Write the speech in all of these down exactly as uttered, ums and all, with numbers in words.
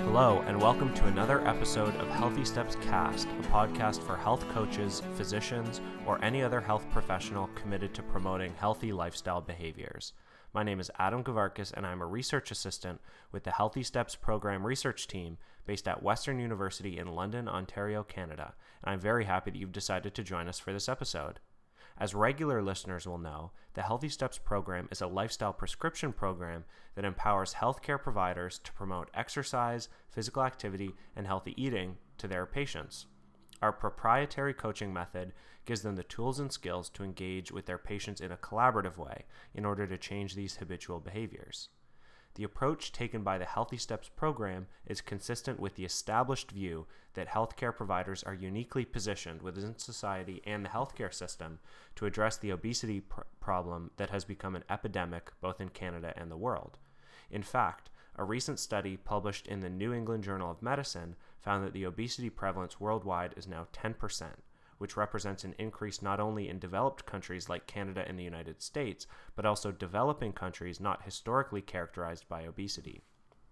Hello, and welcome to another episode of Healthy Steps Cast, a podcast for health coaches, physicians, or any other health professional committed to promoting healthy lifestyle behaviors. My name is Adam Gavarkis, and I'm a research assistant with the Healthy Steps Program research team based at Western University in London, Ontario, Canada, and I'm very happy that you've decided to join us for this episode. As regular listeners will know, the Healthy Steps program is a lifestyle prescription program that empowers healthcare providers to promote exercise, physical activity, and healthy eating to their patients. Our proprietary coaching method gives them the tools and skills to engage with their patients in a collaborative way in order to change these habitual behaviors. The approach taken by the Healthy Steps program is consistent with the established view that healthcare providers are uniquely positioned within society and the healthcare system to address the obesity pr- problem that has become an epidemic both in Canada and the world. In fact, a recent study published in the New England Journal of Medicine found that the obesity prevalence worldwide is now ten percent, which represents an increase not only in developed countries like Canada and the United States, but also developing countries not historically characterized by obesity.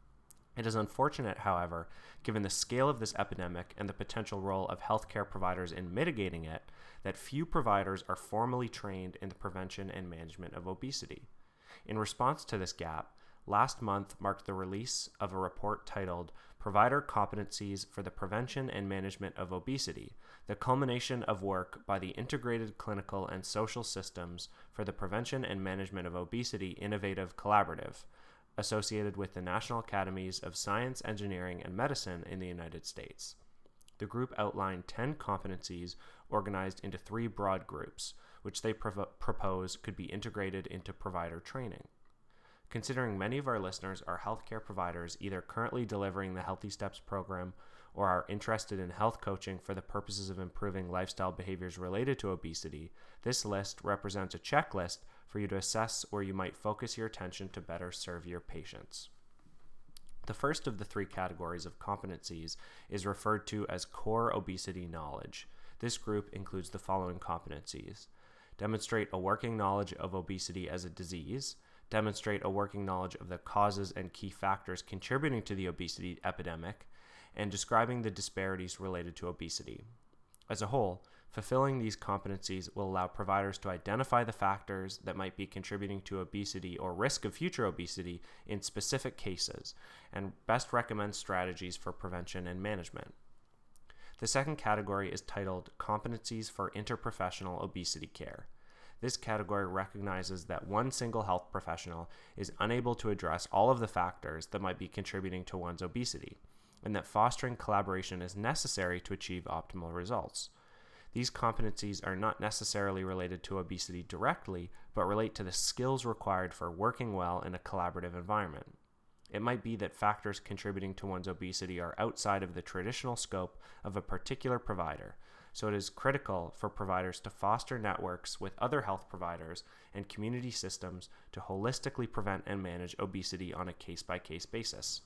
It is unfortunate, however, given the scale of this epidemic and the potential role of healthcare providers in mitigating it, that few providers are formally trained in the prevention and management of obesity. In response to this gap, last month marked the release of a report titled Provider Competencies for the Prevention and Management of Obesity, the culmination of work by the Integrated Clinical and Social Systems for the Prevention and Management of Obesity Innovative Collaborative, associated with the National Academies of Science, Engineering, and Medicine in the United States. The group outlined ten competencies organized into three broad groups, which they prov- propose could be integrated into provider training. Considering many of our listeners are healthcare providers either currently delivering the Healthy Steps program or are interested in health coaching for the purposes of improving lifestyle behaviors related to obesity, this list represents a checklist for you to assess where you might focus your attention to better serve your patients. The first of the three categories of competencies is referred to as core obesity knowledge. This group includes the following competencies: demonstrate a working knowledge of obesity as a disease, demonstrate a working knowledge of the causes and key factors contributing to the obesity epidemic, and describing the disparities related to obesity. As a whole, fulfilling these competencies will allow providers to identify the factors that might be contributing to obesity or risk of future obesity in specific cases, and best recommend strategies for prevention and management. The second category is titled Competencies for Interprofessional Obesity Care. This category recognizes that one single health professional is unable to address all of the factors that might be contributing to one's obesity, and that fostering collaboration is necessary to achieve optimal results. These competencies are not necessarily related to obesity directly, but relate to the skills required for working well in a collaborative environment. It might be that factors contributing to one's obesity are outside of the traditional scope of a particular provider, so it is critical for providers to foster networks with other health providers and community systems to holistically prevent and manage obesity on a case-by-case basis.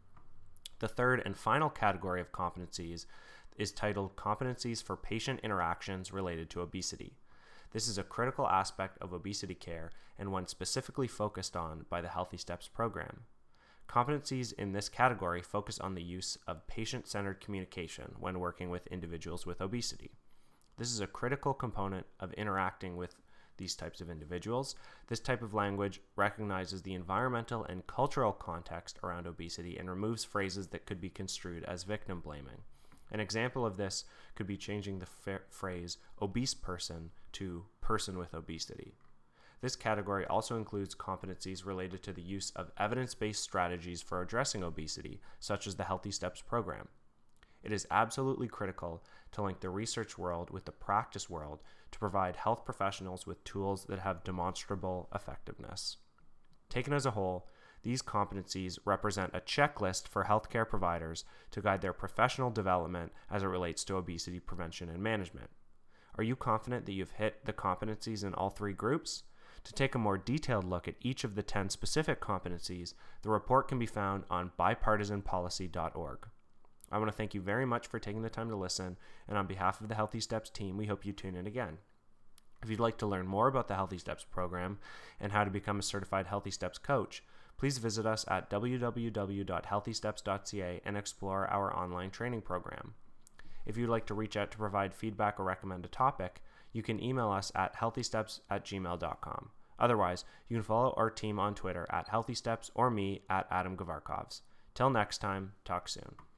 The third and final category of competencies is titled Competencies for Patient Interactions Related to Obesity. This is a critical aspect of obesity care and one specifically focused on by the Healthy Steps program. Competencies in this category focus on the use of patient-centered communication when working with individuals with obesity. This is a critical component of interacting with these types of individuals. This type of language recognizes the environmental and cultural context around obesity and removes phrases that could be construed as victim blaming. An example of this could be changing the fa- phrase obese person to person with obesity. This category also includes competencies related to the use of evidence-based strategies for addressing obesity, such as the Healthy Steps program. It is absolutely critical to link the research world with the practice world to provide health professionals with tools that have demonstrable effectiveness. Taken as a whole, these competencies represent a checklist for healthcare providers to guide their professional development as it relates to obesity prevention and management. Are you confident that you've hit the competencies in all three groups? To take a more detailed look at each of the ten specific competencies, the report can be found on bipartisan policy dot org. I want to thank you very much for taking the time to listen, and on behalf of the Healthy Steps team, we hope you tune in again. If you'd like to learn more about the Healthy Steps program and how to become a certified Healthy Steps coach, please visit us at w w w dot healthy steps dot c a and explore our online training program. If you'd like to reach out to provide feedback or recommend a topic, you can email us at healthy steps at gmail dot com. Otherwise, you can follow our team on Twitter at healthy steps or me at Adam Gavarkovs. Till next time, talk soon.